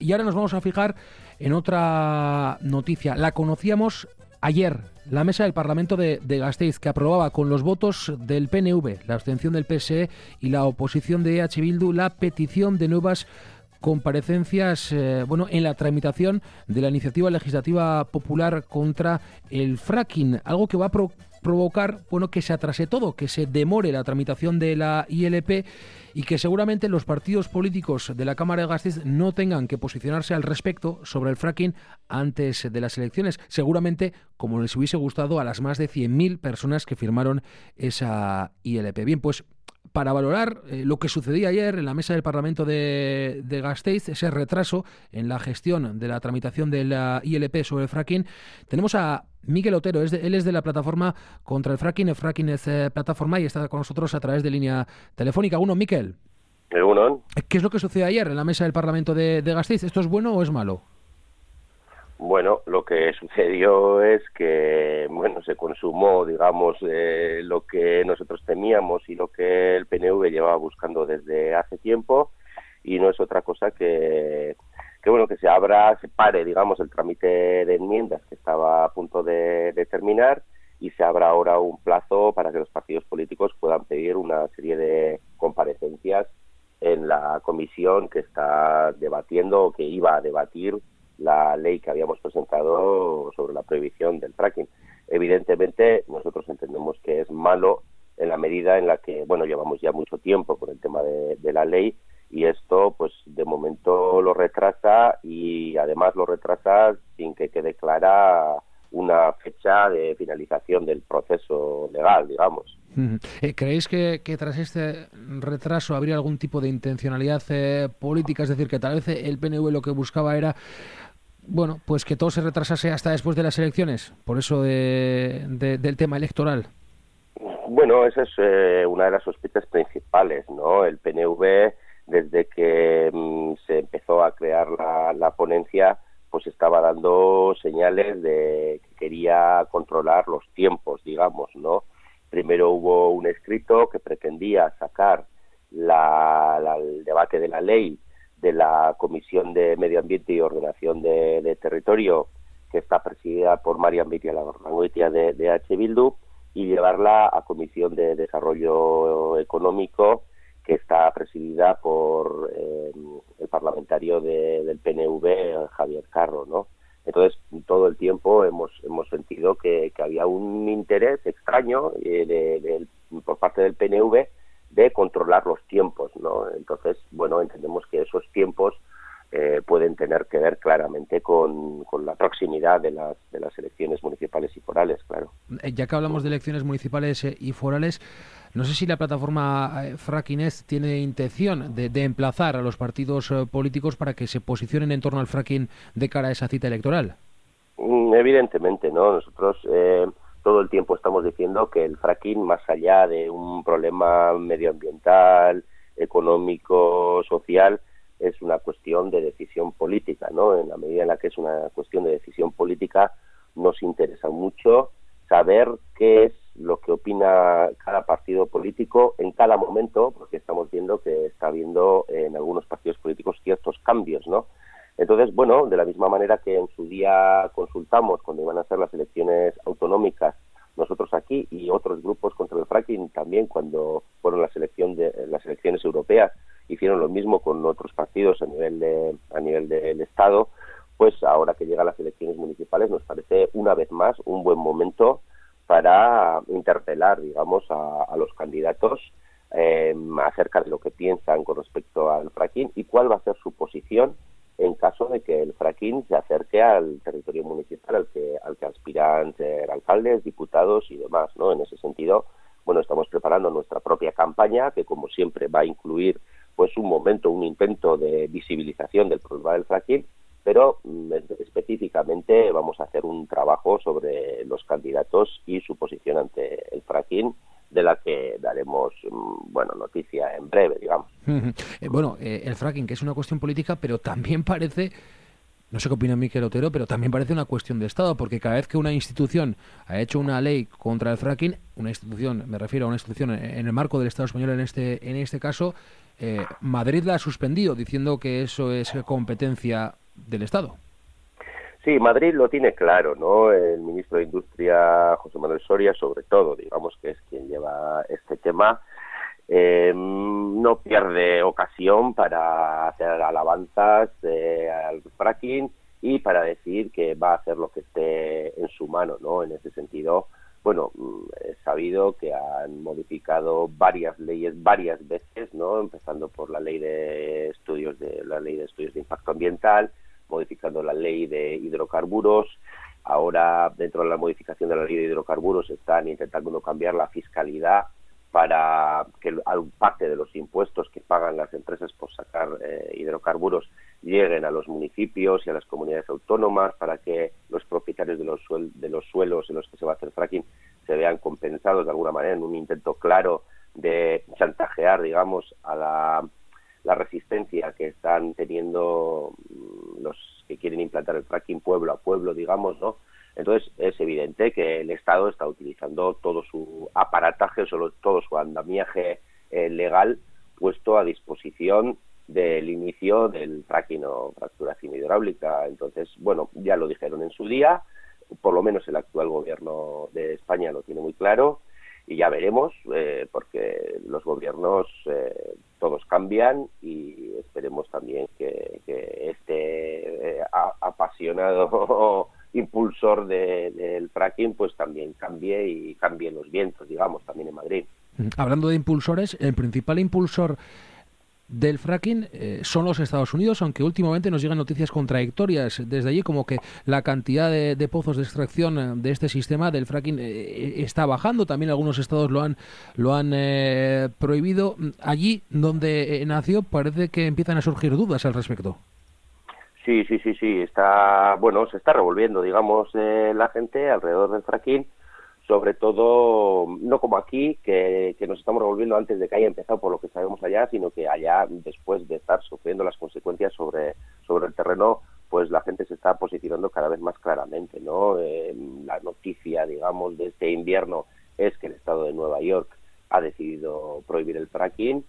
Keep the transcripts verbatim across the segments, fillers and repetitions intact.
Y ahora nos vamos a fijar en otra noticia. La conocíamos ayer, la mesa del Parlamento de, de Gasteiz, que aprobaba con los votos del P N V, la abstención del P S E y la oposición de E H Bildu la petición de nuevas comparecencias eh, bueno, en la tramitación de la iniciativa legislativa popular contra el fracking, algo que va a pro- provocar bueno, que se atrase todo, que se demore la tramitación de la I L P y que seguramente los partidos políticos de la Cámara de Gasteiz no tengan que posicionarse al respecto sobre el fracking antes de las elecciones, seguramente como les hubiese gustado a las más de cien mil personas que firmaron esa I L P. Bien, pues para valorar eh, lo que sucedía ayer en la mesa del Parlamento de, de Gasteiz, ese retraso en la gestión de la tramitación de la I L P sobre el fracking, tenemos a Mikel Otero. Es de, él es de la plataforma contra el fracking. El fracking es eh, plataforma y está con nosotros a través de línea telefónica. Uno, Mikel. Uno. ¿Qué es lo que sucede ayer en la mesa del Parlamento de, de Gasteiz? ¿Esto es bueno o es malo? Bueno, lo que sucedió es que, bueno, se consumó, digamos, eh, lo que nosotros temíamos y lo que el P N V llevaba buscando desde hace tiempo, y no es otra cosa que, que bueno, que se abra, se pare, digamos, el trámite de enmiendas que estaba a punto de, de terminar, y se abra ahora un plazo para que los partidos políticos puedan pedir una serie de comparecencias en la comisión que está debatiendo o que iba a debatir la ley que habíamos presentado sobre la prohibición del fracking. Evidentemente, nosotros entendemos que es malo en la medida en la que, bueno, llevamos ya mucho tiempo con el tema de, de la ley, y esto, pues, de momento lo retrasa, y además lo retrasa sin que quede clara una fecha de finalización del proceso legal, digamos. Eh, ¿Creéis que, que tras este retraso habría algún tipo de intencionalidad eh, política? Es decir, que tal vez el P N V lo que buscaba era, bueno, pues que todo se retrasase hasta después de las elecciones, por eso de, de, del tema electoral. Bueno, esa es eh, una de las sospechas principales, ¿no? El P N V, desde que mm, se empezó a crear la, la ponencia, pues estaba dando señales de que quería controlar los tiempos, digamos, ¿no? Primero hubo un escrito que pretendía sacar la, la, el debate de la ley de la Comisión de Medio Ambiente y Ordenación de, de Territorio, que está presidida por Marian Beitialarrangoitia de, de H. Bildu, y llevarla a Comisión de Desarrollo Económico, que está presidida por eh, el parlamentario de, del P N V, Javier Carro, ¿no? Entonces, todo el tiempo hemos hemos sentido que, que había un interés extraño eh, de, de, por parte del P N V de controlar los tiempos, ¿no? Entonces, bueno, entendemos que esos tiempos eh, pueden tener que ver claramente con, con la proximidad de las de las elecciones municipales y forales, claro. Ya que hablamos de elecciones municipales eh, y forales, no sé si la plataforma eh, Frackinest tiene intención de, de emplazar a los partidos eh, políticos para que se posicionen en torno al fracking de cara a esa cita electoral. Mm, evidentemente, ¿no? Nosotros eh, todo el tiempo estamos diciendo que el fracking, más allá de un problema medioambiental, económico, social, es una cuestión de decisión política, ¿no? En la medida en la que es una cuestión de decisión política, nos interesa mucho saber qué es lo que opina cada partido político en cada momento, porque estamos viendo que está habiendo en algunos partidos políticos ciertos cambios, ¿no? Entonces, bueno, de la misma manera que en su día consultamos cuando iban a ser las elecciones autonómicas, nosotros aquí, y otros grupos contra el fracking también cuando fueron las elecciones de, las elecciones europeas, hicieron lo mismo con otros partidos a nivel de, a nivel del Estado, pues ahora que llegan las elecciones municipales nos parece una vez más un buen momento para interpelar, digamos, a, a los candidatos eh, acerca de lo que piensan con respecto al fracking y cuál va a ser su posición en caso de que el fracking se acerque al territorio municipal al que al que aspiran ser alcaldes, diputados y demás, ¿no? En ese sentido, bueno, estamos preparando nuestra propia campaña que, como siempre, va a incluir pues un momento, un intento de visibilización del problema del fracking, pero mm, específicamente vamos a hacer un trabajo sobre los candidatos y su posición ante el fracking, de la que daremos, bueno, noticia en breve, digamos. eh, bueno, eh, el fracking, que es una cuestión política, pero también parece, no sé qué opina Mikel Otero, pero también parece una cuestión de Estado, porque cada vez que una institución ha hecho una ley contra el fracking, una institución, me refiero a una institución en el marco del Estado español en este en este caso, eh, Madrid la ha suspendido, diciendo que eso es competencia del Estado. Sí, Madrid lo tiene claro, ¿no? El ministro de Industria, José Manuel Soria, sobre todo, digamos que es quien lleva este tema, eh, no pierde ocasión para hacer alabanzas eh, al fracking y para decir que va a hacer lo que esté en su mano, ¿no? En ese sentido, bueno, es sabido que han modificado varias leyes varias veces, ¿no? Empezando por la ley de estudios de la ley de estudios de impacto ambiental, modificando la ley de hidrocarburos. Ahora, dentro de la modificación de la ley de hidrocarburos, están intentando cambiar la fiscalidad para que parte de los impuestos que pagan las empresas por sacar eh, hidrocarburos lleguen a los municipios y a las comunidades autónomas, para que los propietarios de los, suel de los suelos en los que se va a hacer fracking se vean compensados de alguna manera, en un intento claro de chantajear, digamos, a la la resistencia que están teniendo los que quieren implantar el fracking pueblo a pueblo, digamos, ¿no? Entonces es evidente que el Estado está utilizando todo su aparataje, solo todo su andamiaje eh, legal puesto a disposición del inicio del fracking o fracturación hidráulica. Entonces, bueno, ya lo dijeron en su día, por lo menos el actual gobierno de España lo tiene muy claro. Y ya veremos, eh, porque los gobiernos eh, todos cambian, y esperemos también que, que este eh, apasionado impulsor de, del fracking pues también cambie y cambie los vientos, digamos, también en Madrid. Hablando de impulsores, el principal impulsor del fracking eh, son los Estados Unidos, aunque últimamente nos llegan noticias contradictorias desde allí, como que la cantidad de, de pozos de extracción de este sistema del fracking eh, está bajando. También algunos estados lo han lo han eh, prohibido. Allí donde eh, nació parece que empiezan a surgir dudas al respecto. Sí, sí, sí, sí, está, bueno, se está revolviendo, digamos, eh, la gente alrededor del fracking, sobre todo, no como aquí, que, que nos estamos revolviendo antes de que haya empezado por lo que sabemos allá, sino que allá, después de estar sufriendo las consecuencias sobre, sobre el terreno, pues la gente se está posicionando cada vez más claramente, ¿no? Eh, la noticia, digamos, de este invierno es que el estado de Nueva York ha decidido prohibir el fracking,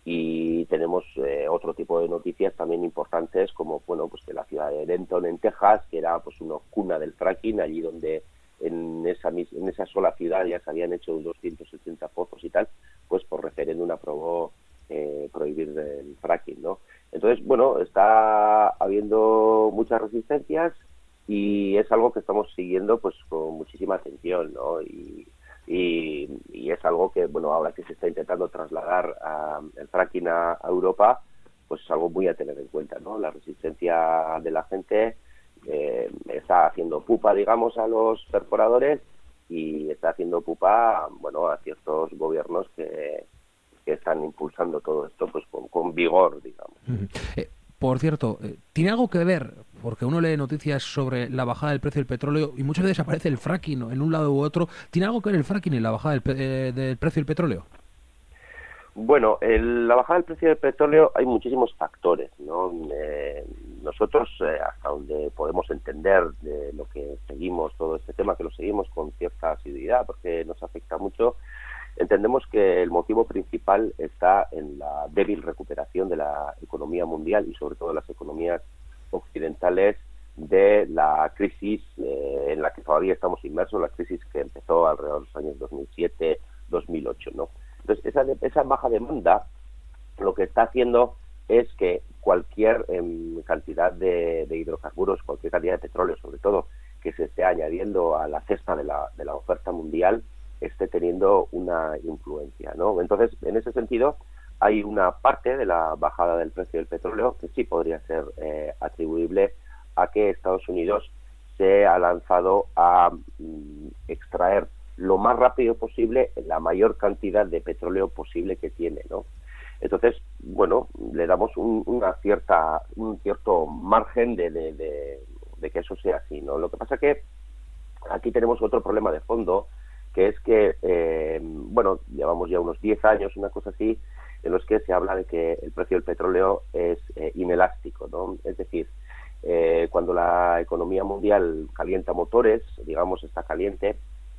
y tenemos eh, otro tipo de noticias también importantes, como, bueno, pues que la ciudad de Denton, en Texas, que era pues una cuna del fracking, allí donde en esa en esa sola ciudad ya se habían hecho doscientos ochenta pozos y tal, pues por referéndum aprobó eh, prohibir el fracking, ¿no? Entonces, bueno, está habiendo muchas resistencias y es algo que estamos siguiendo pues con muchísima atención, ¿no? Y, y, y es algo que, bueno, ahora que se está intentando trasladar a, el fracking a, a Europa, pues es algo muy a tener en cuenta, ¿no? La resistencia de la gente eh, está haciendo pupa, digamos, a los perforadores, y está haciendo pupa, bueno, a ciertos gobiernos que, que están impulsando todo esto pues con, con vigor, digamos. Uh-huh. Eh, por cierto, eh, ¿tiene algo que ver? Porque uno lee noticias sobre la bajada del precio del petróleo y muchas veces aparece el fracking, ¿no?, en un lado u otro. ¿Tiene algo que ver el fracking en la bajada del, eh, del precio del petróleo? Bueno, el, la bajada del precio del petróleo, hay muchísimos factores, ¿no? Eh, nosotros, eh, hasta donde podemos entender de lo que seguimos todo este tema, que lo seguimos con cierta asiduidad porque nos afecta mucho, entendemos que el motivo principal está en la débil recuperación de la economía mundial y sobre todo las economías occidentales de la crisis eh, en la que todavía estamos inmersos, la crisis que empezó alrededor de los años dos mil siete dos mil ocho, ¿no? Entonces, esa, esa baja demanda lo que está haciendo es que cualquier eh, cantidad de, de hidrocarburos, cualquier cantidad de petróleo, sobre todo, que se esté añadiendo a la cesta de la, de la oferta mundial, esté teniendo una influencia, ¿no? Entonces, en ese sentido, hay una parte de la bajada del precio del petróleo que sí podría ser eh, atribuible a que Estados Unidos se ha lanzado a mm, extraer lo más rápido posible la mayor cantidad de petróleo posible que tiene, ¿no? Entonces, bueno, le damos un, una cierta, un cierto margen de, de, de, de que eso sea así, ¿no? Lo que pasa que aquí tenemos otro problema de fondo, que es que, eh, bueno, llevamos ya unos diez años, una cosa así, en los que se habla de que el precio del petróleo es eh, inelástico, ¿no? Es decir, eh, cuando la economía mundial calienta motores, digamos, está caliente,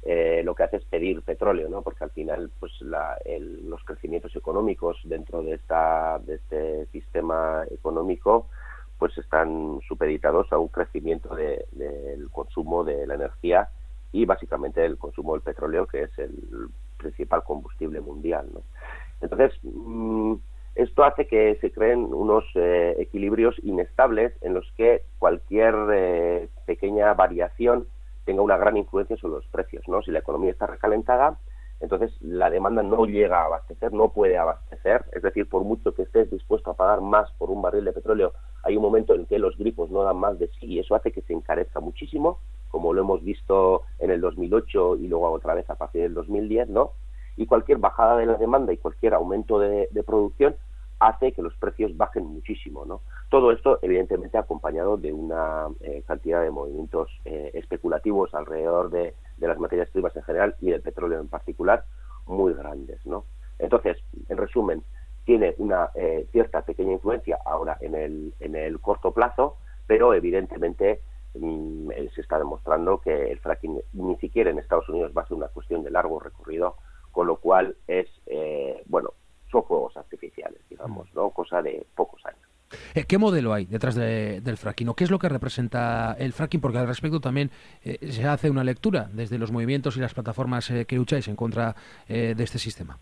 eh, lo que hace es pedir petróleo, ¿no? Porque al final pues la, el, los crecimientos económicos dentro de, esta, de este sistema económico pues están supeditados a un crecimiento de, del consumo de la energía y básicamente el consumo del petróleo, que es el principal combustible mundial, ¿no? Entonces, mmm, esto hace que se creen unos eh, equilibrios inestables en los que cualquier eh, pequeña variación tenga una gran influencia sobre los precios, ¿no? Si la economía está recalentada, entonces la demanda no llega a abastecer, no puede abastecer, es decir, por mucho que estés dispuesto a pagar más por un barril de petróleo, hay un momento en que los grifos no dan más de sí y eso hace que se encarezca muchísimo, como lo hemos visto en el dos mil ocho y luego otra vez a partir del dos mil diez, ¿no? Y cualquier bajada de la demanda y cualquier aumento de, de producción hace que los precios bajen muchísimo, ¿no? Todo esto, evidentemente, acompañado de una eh, cantidad de movimientos eh, especulativos alrededor de, de las materias primas en general y del petróleo en particular, muy grandes, ¿no? Entonces, en resumen, tiene una eh, cierta pequeña influencia ahora en el, en el corto plazo, pero evidentemente mmm, se está demostrando que el fracking ni siquiera en Estados Unidos va a ser una cuestión de largo recorrido, con lo cual es, eh, bueno, son fuegos artificiales, digamos, ¿no? Cosa de pocos años. ¿Qué modelo hay detrás de, del fracking? ¿O qué es lo que representa el fracking? Porque al respecto también eh, se hace una lectura desde los movimientos y las plataformas eh, que lucháis en contra eh, de este sistema.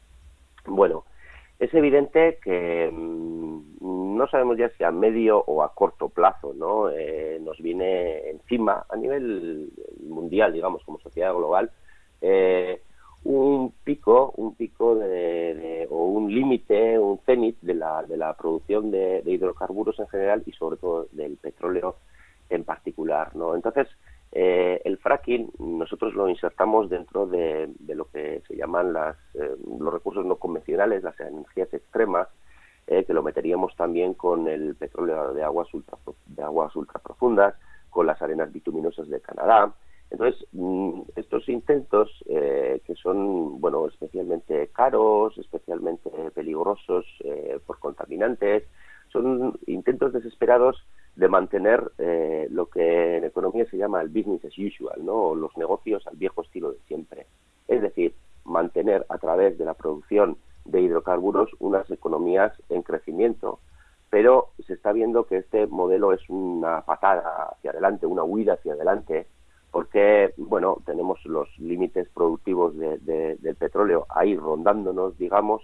Bueno, es evidente que mmm, no sabemos ya si a medio o a corto plazo, ¿no? Eh, nos viene encima, a nivel mundial, digamos, como sociedad global, eh, un pico, un pico de, de, o un límite, un cenit de la, de la producción de, de hidrocarburos en general y sobre todo del petróleo en particular, ¿no? Entonces, eh, el fracking nosotros lo insertamos dentro de, de lo que se llaman las, eh, los recursos no convencionales, las energías extremas, eh, que lo meteríamos también con el petróleo de aguas ultra, de aguas ultraprofundas, con las arenas bituminosas de Canadá. Entonces, estos intentos, eh, que son, bueno, especialmente caros, especialmente peligrosos eh, por contaminantes, son intentos desesperados de mantener eh, lo que en economía se llama el business as usual, ¿no? O los negocios al viejo estilo de siempre. Es decir, mantener a través de la producción de hidrocarburos unas economías en crecimiento. Pero se está viendo que este modelo es una patada hacia adelante, una huida hacia adelante, porque, bueno, tenemos los límites productivos de, de, del petróleo ahí rondándonos, digamos,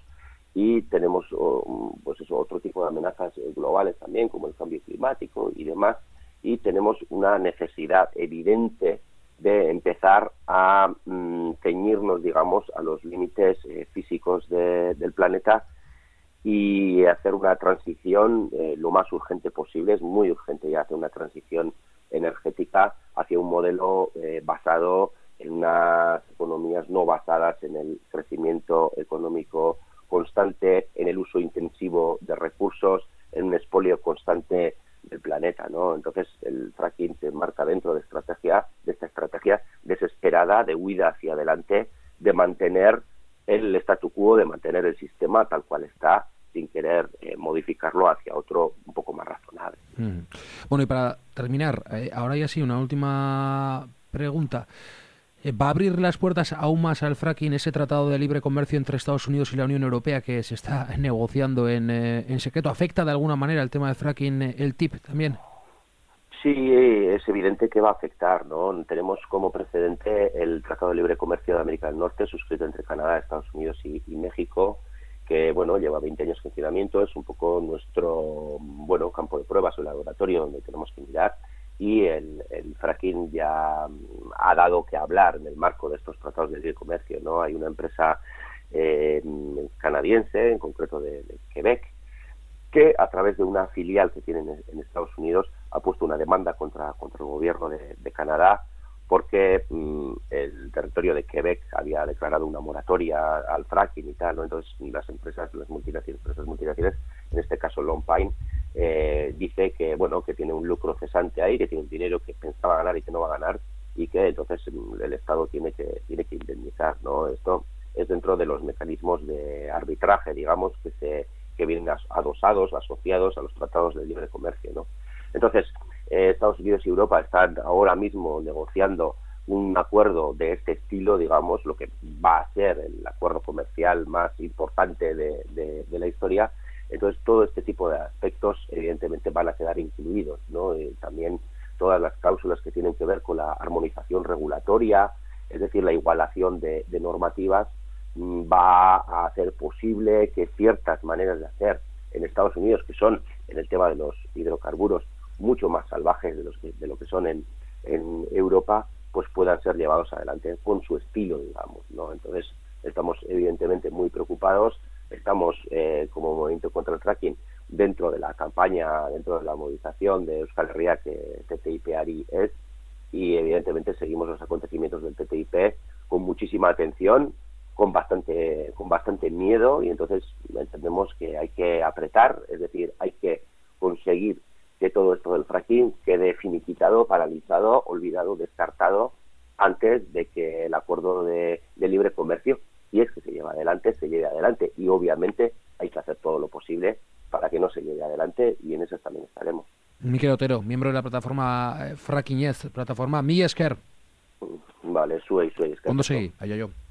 y tenemos oh, pues eso, otro tipo de amenazas globales también, como el cambio climático y demás, y tenemos una necesidad evidente de empezar a mm, ceñirnos, digamos, a los límites eh, físicos de, del planeta y hacer una transición eh, lo más urgente posible. Es muy urgente ya hacer una transición energética hacia un modelo eh, basado en unas economías no basadas en el crecimiento económico constante, en el uso intensivo de recursos, en un expolio constante del planeta, ¿no? Entonces el fracking se enmarca dentro de estrategia, de esta estrategia desesperada de huida hacia adelante, de mantener el statu quo, de mantener el sistema tal cual está, sin querer eh, modificarlo hacia otro un poco más razonable. Mm. Bueno, y para terminar, eh, ahora ya sí, una última pregunta. Eh, ¿Va a abrir las puertas aún más al fracking ese tratado de libre comercio entre Estados Unidos y la Unión Europea que se está negociando en, eh, en secreto? ¿Afecta de alguna manera el tema del fracking, eh, el T I P también? Sí, es evidente que va a afectar, ¿no? Tenemos como precedente el Tratado de Libre Comercio de América del Norte, suscrito entre Canadá, Estados Unidos y, y México, que, bueno, lleva veinte años en funcionamiento, es un poco nuestro, bueno, campo de pruebas o laboratorio donde tenemos que mirar, y el, el fracking ya ha dado que hablar en el marco de estos tratados de libre comercio, ¿no? Hay una empresa eh, canadiense, en concreto de, de Quebec, que a través de una filial que tienen en Estados Unidos ha puesto una demanda contra, contra el gobierno de, de Canadá porque mmm, el territorio de Quebec había declarado una moratoria al fracking y tal, ¿no? Entonces las empresas, las multinacionales, empresas multinacionales, en este caso Long Pine, eh, dice que, bueno, que tiene un lucro cesante ahí, que tiene un dinero que pensaba ganar y que no va a ganar, y que entonces el Estado tiene que tiene que indemnizar, ¿no? Esto es dentro de los mecanismos de arbitraje, digamos, que se que vienen adosados, asociados a los tratados de libre comercio, ¿no? Entonces, eh, Estados Unidos y Europa están ahora mismo negociando un acuerdo de este estilo, digamos, lo que va a ser el acuerdo comercial más importante de, de, de la historia. Entonces, todo este tipo de aspectos, evidentemente, van a quedar incluidos, ¿no? Eh, también todas las cláusulas que tienen que ver con la armonización regulatoria, es decir, la igualación de, de normativas, mmm, va a hacer posible que ciertas maneras de hacer en Estados Unidos, que son, en el tema de los hidrocarburos, mucho más salvajes de, los que, de lo que son en, en Europa, pues puedan ser llevados adelante con su estilo, digamos, ¿no? Entonces, estamos evidentemente muy preocupados, estamos eh, como Movimiento contra el Fracking dentro de la campaña, dentro de la movilización de Euskal Herria que T T I P-ari es, y evidentemente seguimos los acontecimientos del T T I P con muchísima atención, con bastante con bastante miedo, y entonces entendemos que hay que apretar, es decir, hay que conseguir que todo esto del fracking quede finiquitado, paralizado, olvidado, descartado, antes de que el acuerdo de, de libre comercio, si es que se lleva adelante, se lleve adelante. Y obviamente hay que hacer todo lo posible para que no se lleve adelante, y en eso también estaremos. Mikel Otero, miembro de la plataforma Fracking Yes, plataforma Mi Esker. Vale, zuei, zuei, eskerrik asko. Ondo segi, aio, aio.